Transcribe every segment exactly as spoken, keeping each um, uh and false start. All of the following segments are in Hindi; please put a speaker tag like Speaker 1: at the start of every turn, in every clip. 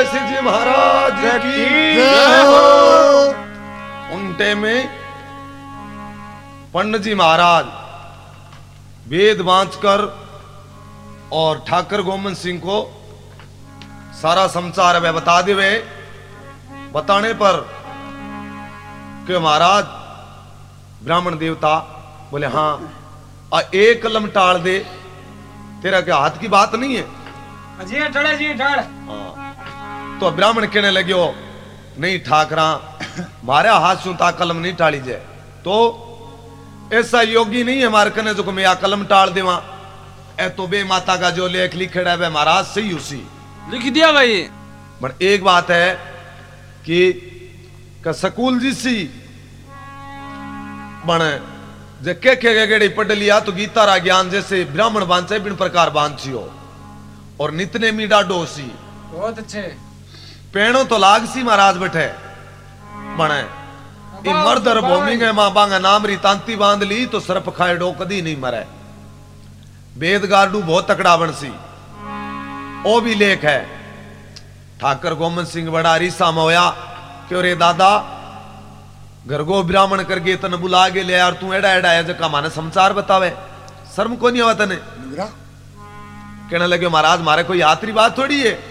Speaker 1: सिंह जी महाराज की
Speaker 2: जय हो।
Speaker 1: उनटे में पंडित जी महाराज वेद बांचकर और ठाकर गोमन सिंह को सारा समाचार वे बता देवे। बताने पर कि महाराज ब्राह्मण देवता बोले हाँ आ एक कलम टाल दे, तेरा क्या हाथ की बात नहीं है?
Speaker 3: जी टड़े जी टड़।
Speaker 1: तो ब्राह्मण कहने लगे नहीं ठाकरा मारे हाथ सुनता कलम नहीं टाली जाए। तो ऐसा योगी नहीं है हमारे कने जो मैं कलम टाल देवा। ए तो बे माता का जो लेख लिखेड़ा है महाराज सही उसी
Speaker 4: लिख दिया भाई।
Speaker 1: पर एक बात है कि का सकूल जी सी बने जे के के गेड़ी पढ़ लिया तो गीता रा ज्ञान जैसे ब्राह्मण बांचे बिन प्रकार बांची हो और नितने मी डाडो सी
Speaker 3: बहुत अच्छे
Speaker 1: पेड़ों तो लाग सी महाराज बैठे बने इन मर्दर भूमि के मां बांगा नाम री तांती बांध ली तो सर्प खाए डो कदी नहीं मरे। वेद गार्डू बहुत तकड़ा बन सी ओ भी लेख है। ठाकर गोमन सिंह बड़ा रीसा में होया क्यों रे दादा घर गो ब्राह्मण करके तन बुला के ले यार तू एड़ा एड़ा है जका माने समाचार बतावे शर्म को नहीं आवा तने? कहने लगे महाराज मारे कोई यात्री बात थोड़ी है।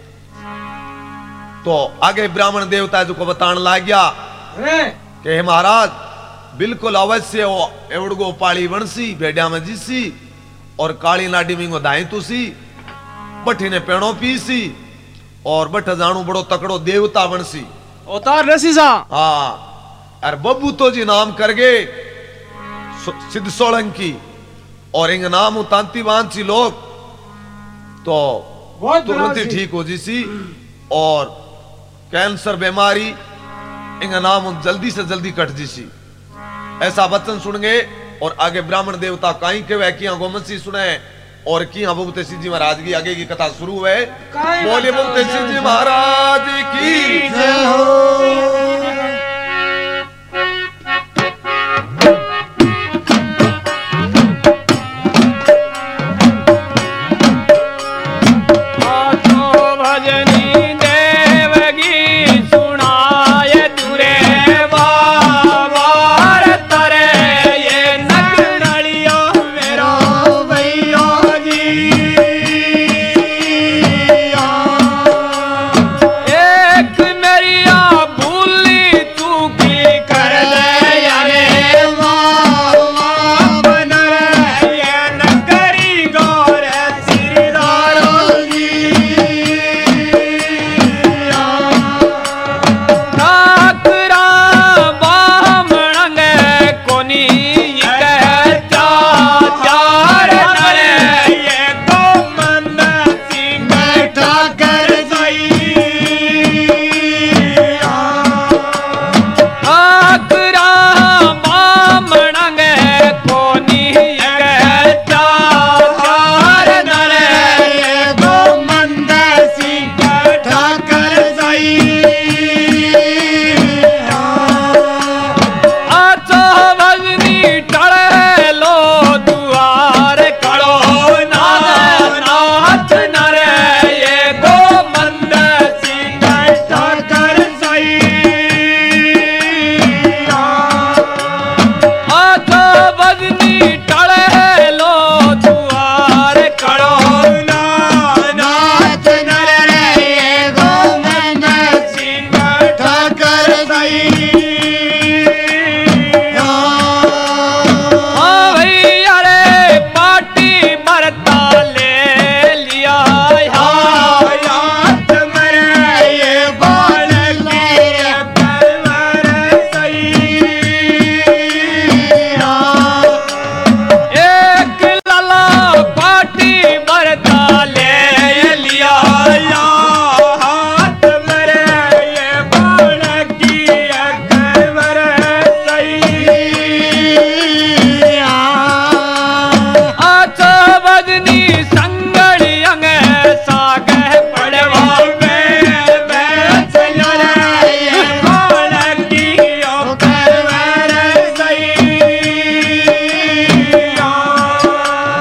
Speaker 1: तो आगे ब्राह्मण देवता जो को बताने लग गया कि हे महाराज बिल्कुल अवश्य वो एवड़गो पाली बनसी भेड़िया में जीसी और काली नाडी में दाई तुसी बठी ने पेड़ो पीसी और बठ जानू बड़ो तकड़ो देवता बनसी
Speaker 4: अवतार रसी सा।
Speaker 1: हाँ और बब्बू तो जी नाम करगे सिद्ध सोलंकी और इंग नाम तांती बांची लोग तो तुरंत ही ठीक हो जी सी और कैंसर बीमारी इंग नाम जल्दी से जल्दी कट जी सी। ऐसा वचन सुन गए और आगे ब्राह्मण देवता कहीं के वह किया गोमसी सुने और किया बबूते सिंह जी महाराज की आगे की कथा शुरू है। बोले बबूते सिंह जी महाराज की
Speaker 2: जय हो।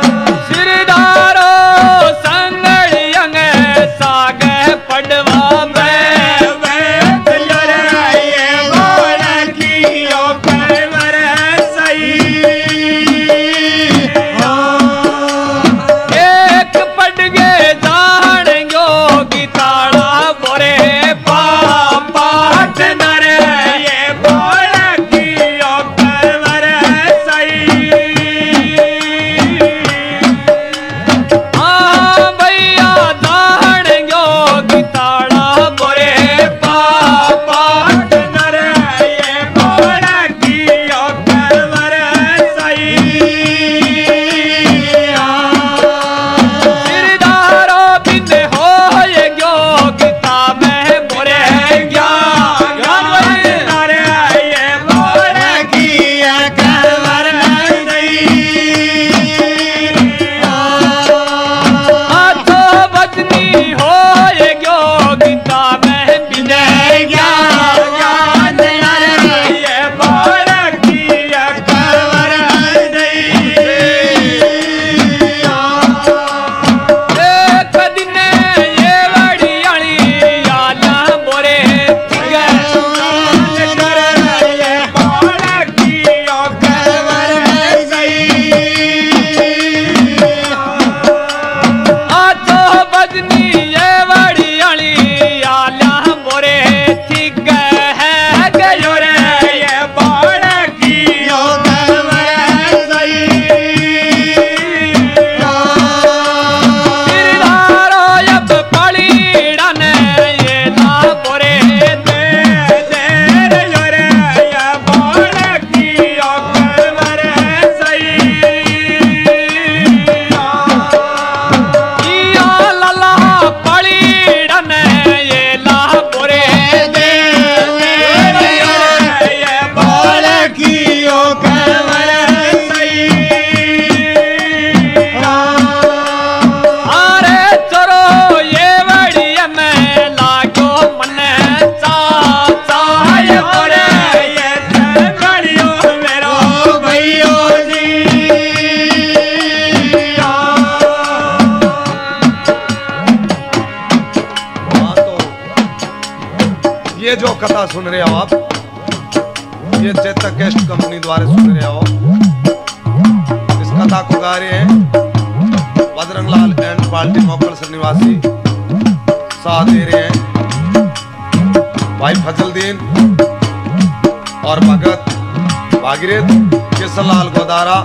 Speaker 4: पड़वा
Speaker 1: ये जो कथा सुन रहे हो आप, ये चेतक कैस्ट कंपनी द्वारा सुन रहे हो। इस कथा को गा रहे हैं बजरंगलाल एंड पार्टी मोकलसर निवासी, साथ दे रहे हैं भाई फजलदीन और भगत भागीरथ, केसरलाल गोदारा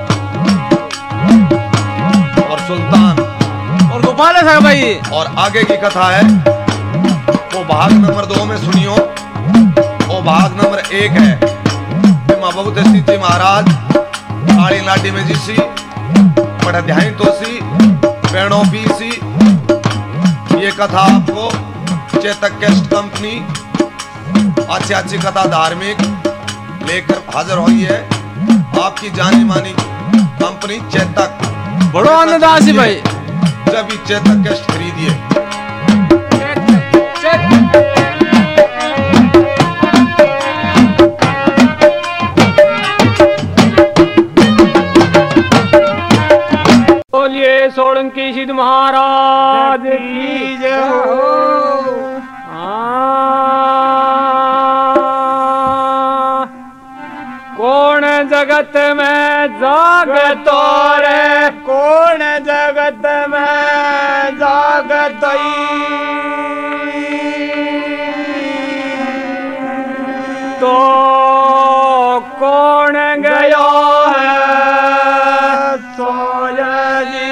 Speaker 1: और सुल्तान
Speaker 4: और गोपाल है साहब भाई।
Speaker 1: और आगे की कथा है वो भाग नंबर दो में सुनियो। वो भाग नंबर एक है माँ बहुत स्थिति महाराज आड़ी लाडी में जीसी बड़ा ध्यान तो सी पेड़ों पी सी। ये कथा आपको चेतक कैस्ट कंपनी अच्छी अच्छी कथा धार्मिक लेकर हाजिर हुई है। आपकी जानी मानी कंपनी चेतक,
Speaker 4: बड़ो अन्नदास है भाई।
Speaker 1: जब भी चेतक कैस्ट खरीदिए।
Speaker 5: बोलिए सोलंकी सिद्ध महाराज की जय हो। कौन जगत में जागतो रे, कौन जगत में जागतई, तो कौन गयो है सोया जी।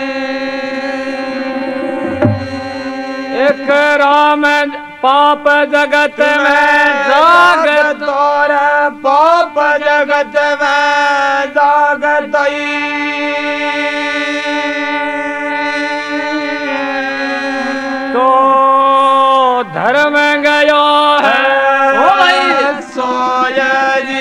Speaker 5: एक राम पाप जगत में जागत और पाप जगत में जागतई, तो धर्म गयो है सोया जी।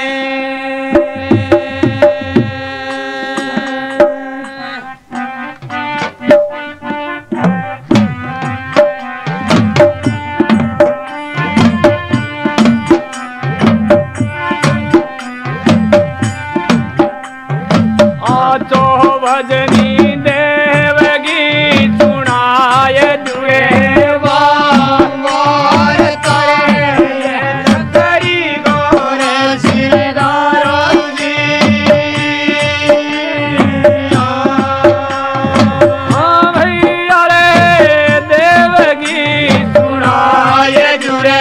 Speaker 5: भजनी देवगी सुनाय दुए वार करे करी गोर सिरदारो जी। हाँ भैया रे देवगी सुनाय जुड़े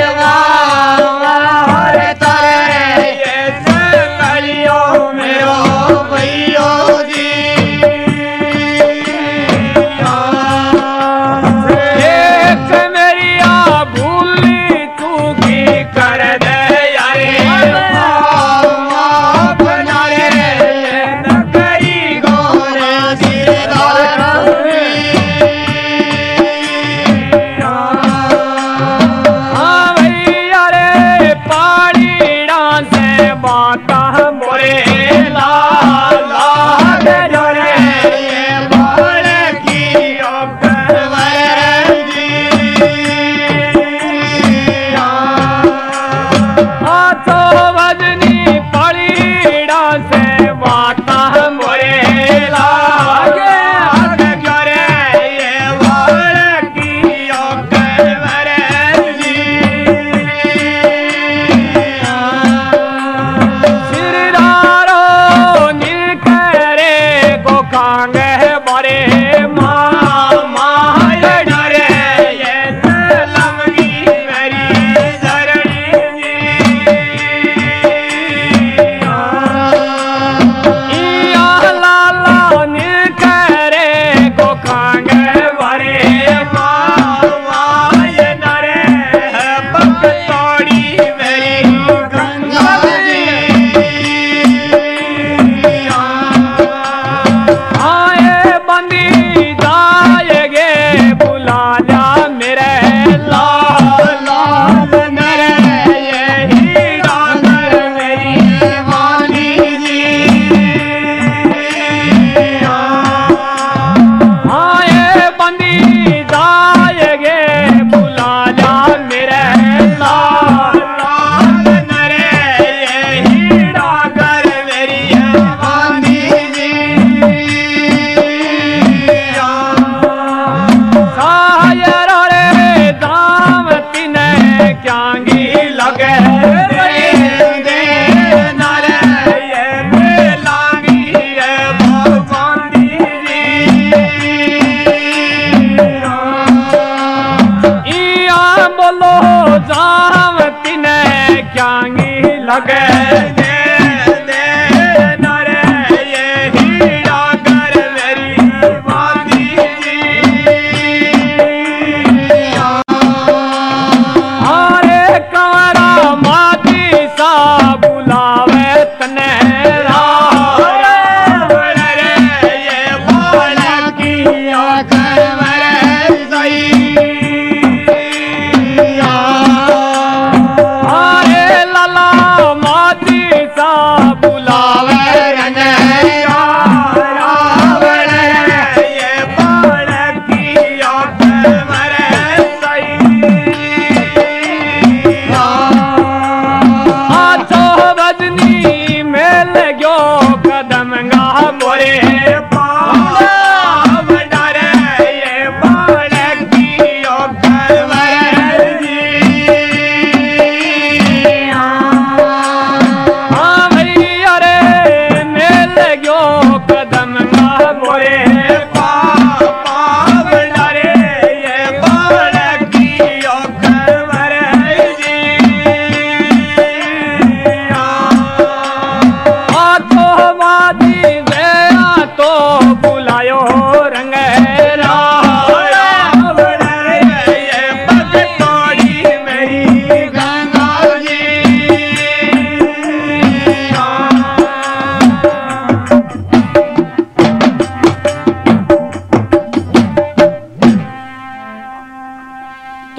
Speaker 5: वार करे ये जंगलियों मेरो भैया जी।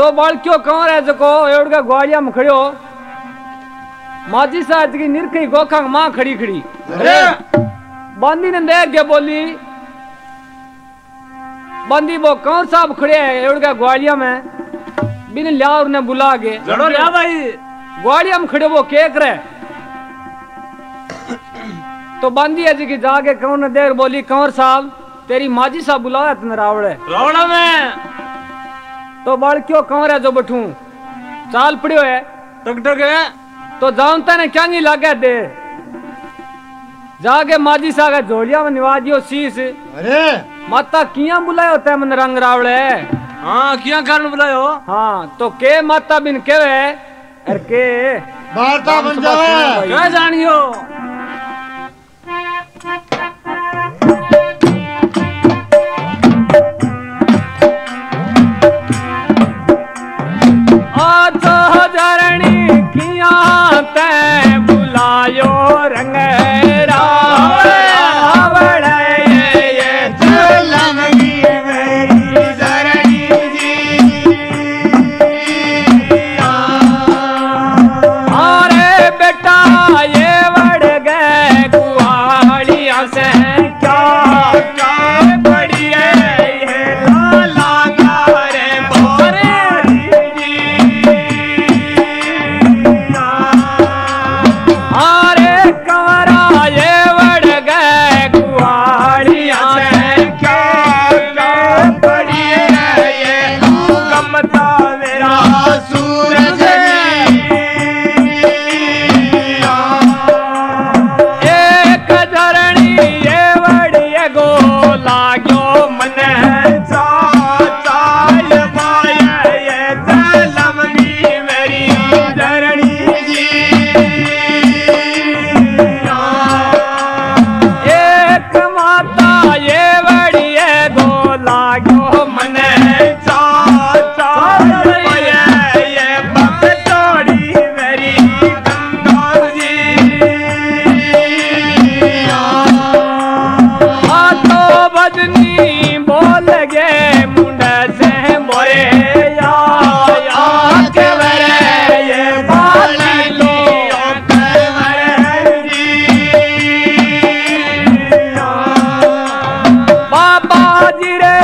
Speaker 5: तो बालकियो कौन है जको एवड़का ग्वालिया में खड़ो माजी साहब की निरखी गोखा मां खड़ी खड़ी
Speaker 3: अरे
Speaker 5: बंदी ने देख के बोली बंदी वो कौन साहब खड़े है एवड़का ग्वालिया में बिन लिया उन्हें बुला के
Speaker 4: जड़ो लिया भाई
Speaker 5: ग्वालिया में खड़े वो के करे तो बंदी है जी की जाके कौन ने देर बोली कंवर साहब तेरी माजी साहब बुलाया तुमने रावड़े
Speaker 4: रावड़ा में
Speaker 5: तो बड़ क्यों कंवर है जो बैठू चाल पड़ियो है
Speaker 4: टक टक है
Speaker 5: तो जानता ने क्या नहीं लगे दे जाके माजी साहब का झोलिया में निवाजियो शीश
Speaker 2: अरे
Speaker 5: माता किया बुलायो होता है मन रंग रावड़े
Speaker 4: हाँ किया कारण बुलायो
Speaker 5: हाँ तो के माता बिन के अरे के
Speaker 2: वार्ता बन जावे
Speaker 4: क्या जानियो
Speaker 5: बुलायो रंग जीरे